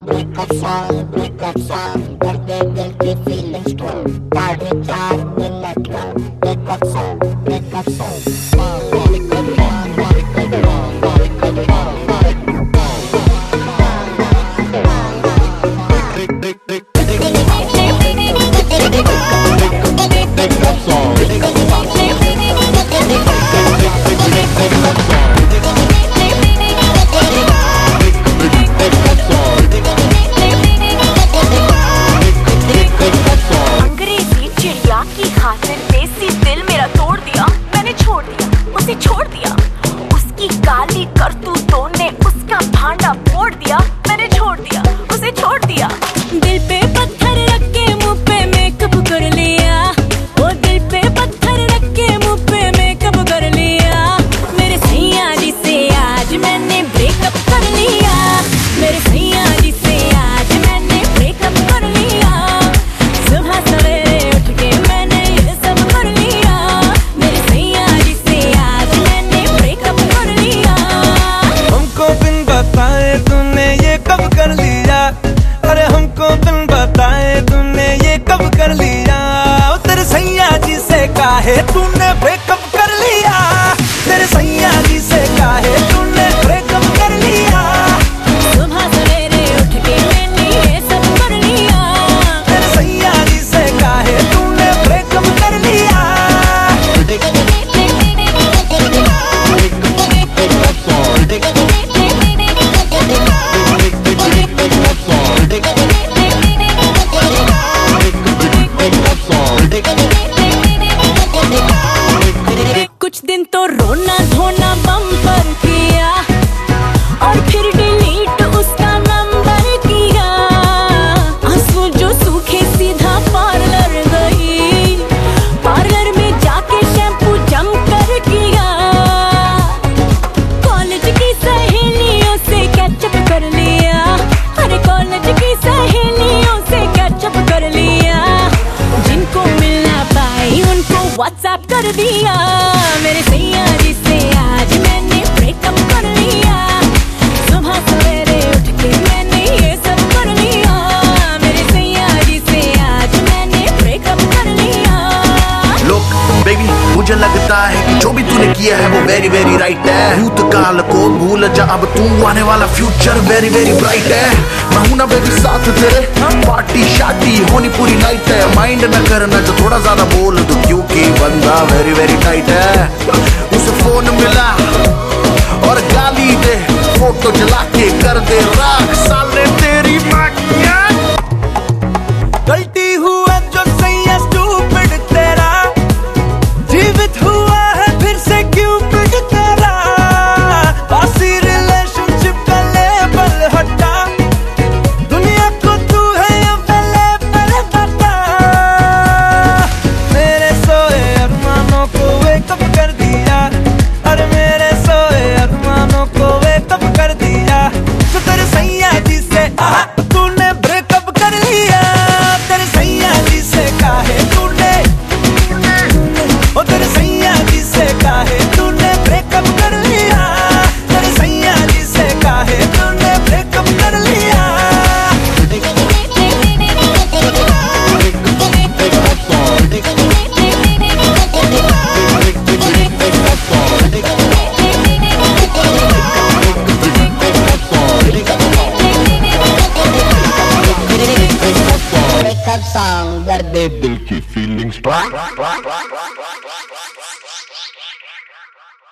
breakup song, दर्द दिल की feelings को 4.5 मिनट का breakup song, breakup song. छोड़ दिया उसकी काली करतूतों ने उसका भांडा फोड़ दिया। मैंने छोड़ दिया उसे छोड़ दिया। दिल पे पत्थर रख के मुंह पे मेकअप कर लिया। वो दिल पे पत्थर रख के मुंह पे मेकअप कर लिया। मेरे सैया जी से आज मैंने ब्रेकअप कर लिया। मेरे सैया जी से आज मैंने ब्रेकअप कर लिया। सुबह सवेरे उठ के मैंने ये सब कर लिया। मेरे सैया जी से आज मैंने ब्रेकअप कर लिया। हमको बिन बताए तूने ये कब कर लिया। अरे हमको बिन बताए तूने ये कब कर लिया। तेरे सैया जी से काहे तूने ब्रेकअप कर लिया। तेरे सैया जी से काहे तूने ब्रेकअप कर लिया। सुबह सवेरे उठ के मैंने ये सब कर लिया। तेरे सैया जी से काहे तूने ब्रेकअप कर लिया। कुछ दिन तो रोना धोना बम्पर किया और फिर डिलीट उसका नंबर किया। आंसू जो सूखे सीधा पार्लर गई। पार्लर में जाके शैम्पू जम कर किया। कॉलेज की सहेलियों से कैचअप कर लिया। अरे कॉलेज की सहेलियों से कैचअप कर लिया। जिनको मिलना पाई उनको व्हाट्सएप कर दिया। मेरे सैया जी से आज मैंने ब्रेकअप कर लिया। सुबह सवेरे उठ के मैंने ये सब कर लिया। मेरे सैया जी से आज मैंने ब्रेकअप कर लिया। लोग बेबी मुझे लगता है कि जो भी तूने किया है वो वेरी वेरी राइट है। भूतकाल को भूल जा अब तू आने वाला फ्यूचर वेरी वेरी ब्राइट है। मैं हूं ना बेबी साथ तेरे पार्टी शादी होनी पूरी नाइट है। माइंड न करना जो थोड़ा ज्यादा बोल दो क्योंकि बंदा वेरी वेरी टाइट है। उसे फोन मिला और गाली दे फोटो जला के कर दे राख साले तेरी माँ गलती हुआ जो सैया स्टूपिड तेरा। जीवित हुआ है फिर से क्यूपिड तेरा। बासी रिलेशनशिप का लेबल हटा। दुनिया को तू है अवेलेबल बता। मेरे सोए अरमानों को वेकअप कर दिया। अरे मेरे सोए अरमानों को वेकअप कर दिया। तो तेरे सैया जी से तूने ब्रेकअप कर लिया। तेरे सैया जी से काहे तूने ओ तेरे सैया जी से काहे तूने ब्रेकअप कर लिया। तेरे सैया जी से काहे तूने ब्रेकअप कर लिया। Breakup song, दर्द दिल की फीलिंग्स